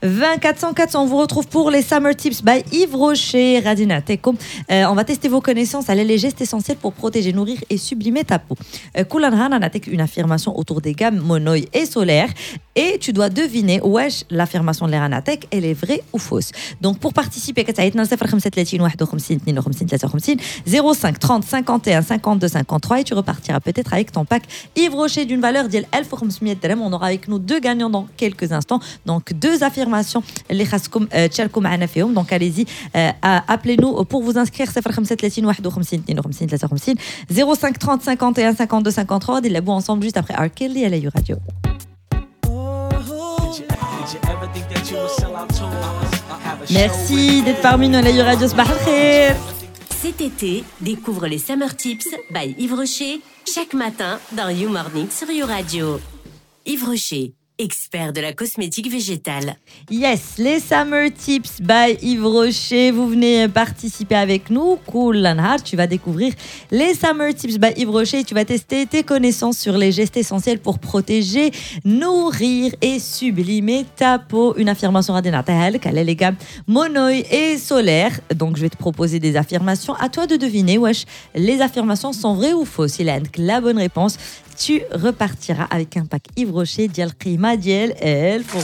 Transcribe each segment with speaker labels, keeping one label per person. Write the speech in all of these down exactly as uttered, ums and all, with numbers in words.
Speaker 1: vingt quatre cents quatre cents, on vous retrouve pour les Summer Tips by Yves Rocher. Radina Tekom. Euh, on va tester vos connaissances à les gestes essentiels pour protéger, nourrir et sublimer ta peau. Euh, Koulanhan, on a une affirmation autour des gammes monoï et solaire. Et tu dois deviner, wesh, l'affirmation de l'Eranatek, elle est vraie ou fausse. Donc, pour participer, zéro cinq trente cinquante et un cinquante-deux cinquante-trois et tu repartiras peut-être avec ton pack Yves Rocher d'une valeur d'El mille cinq cents dirhams. On aura avec nous deux gagnants dans quelques instants. Donc, deux affirmations. Les khaskom tchalkom معنا فيهم. Donc, allez-y, euh, appelez-nous pour vous inscrire. zéro cinq trente cinquante et un cinquante-deux cinquante-trois. On dit la boue ensemble juste après R. Kelly à la Radio. Merci d'être parmi nous à la Radio.
Speaker 2: Cet été, découvre les Summer Tips by Yves Rocher chaque matin dans You Morning sur You Radio. Yves Rocher, expert de la cosmétique végétale.
Speaker 1: Yes, les Summer Tips by Yves Rocher. Vous venez participer avec nous. Cool, Lanhar, tu vas découvrir les Summer Tips by Yves Rocher. Tu vas tester tes connaissances sur les gestes essentiels pour protéger, nourrir et sublimer ta peau. Une affirmation radina tahal, qu'elle est les gammes monoï et solaire. Donc, je vais te proposer des affirmations. À toi de deviner, wesh, les affirmations sont vraies ou fausses. Il a la bonne réponse. Tu repartiras avec un pack Yves Rocher dial Qima dial El pour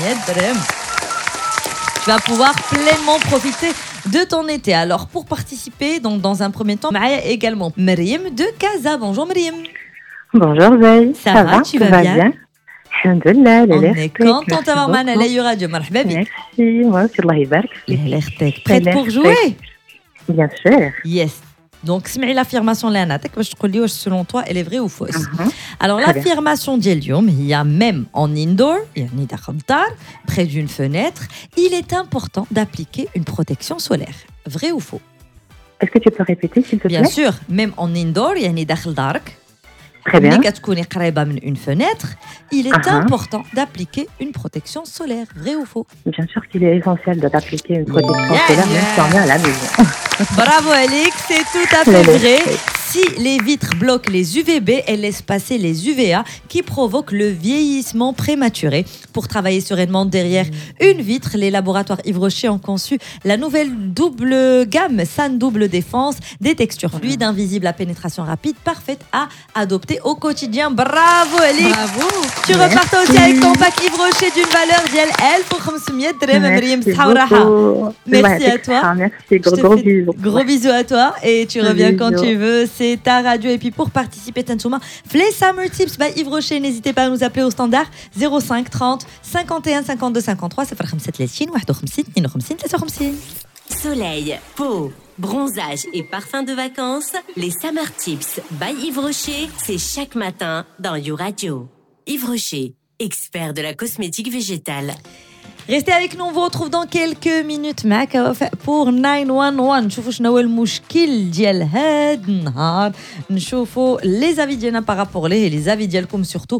Speaker 1: tu vas pouvoir pleinement profiter de ton été. Alors pour participer, donc dans un premier temps, Maya également Maryam de Casa. Bonjour Maryam.
Speaker 3: Bonjour Zay.
Speaker 1: Ça, ça va, va, tu vas bien, bien.
Speaker 3: Alhamdulillah.
Speaker 1: On est content d'avoir Mana à la radio. Marhaba bik.
Speaker 3: Merci, moi aussi Allah يبارك.
Speaker 1: Prête pour jouer?
Speaker 3: Bien sûr.
Speaker 1: Yes. Donc, سمعي l'affirmation اللي أنا باش تقول لي واش selon toi elle est vraie ou fausse.
Speaker 3: Uh-huh.
Speaker 1: Alors l'affirmation ديال اليوم هي même en indoor يعني داخل الدار près d'une fenêtre, il est important d'appliquer une protection solaire. Vrai ou faux?
Speaker 3: Est-ce que tu peux répéter s'il te plaît?
Speaker 1: Bien sûr, même en indoor يعني داخل دارك.
Speaker 3: Très bien.
Speaker 1: ملي كتكوني قريبة من une fenêtre, il est uh-huh. important d'appliquer une protection solaire. Vrai ou faux?
Speaker 3: Bien sûr qu'il est essentiel d'appliquer une protection yeah, solaire yeah. même si on est à la maison.
Speaker 1: Bravo Alix, c'est tout à fait vrai. Si les vitres bloquent les U V B, elles laissent passer les U V A qui provoquent le vieillissement prématuré. Pour travailler sereinement derrière une vitre, les laboratoires Yves Rocher ont conçu la nouvelle double gamme San Double Défense, des textures fluides, invisibles à pénétration rapide, parfaite à adopter au quotidien. Bravo Alix.
Speaker 3: Bravo.
Speaker 1: Tu repars aussi avec ton pack Yves Rocher d'une valeur d'El mille cinq cents dirhams. Merci à toi.
Speaker 3: Merci, gros, gros bisous.
Speaker 1: Gros bisous à toi et tu reviens
Speaker 3: bisous.
Speaker 1: Quand tu veux. C'est ta radio. Et puis pour participer, Tansouma, les Summer Tips by Yves Rocher, n'hésitez pas à nous appeler au standard zéro cinq trente cinquante et un cinquante-deux cinquante-trois.
Speaker 2: Soleil, peau, bronzage et parfum de vacances, les Summer Tips by Yves Rocher, c'est chaque matin dans You Radio. Yves Rocher, expert de la cosmétique végétale.
Speaker 1: Restez avec nous, on vous retrouve dans quelques minutes معك وفاء pour neuf un un. نشوفوا شنو هو المشكل ديال هاد النهار، نشوفوا les avis ديالنا par rapport ليه les avis ديالكم surtout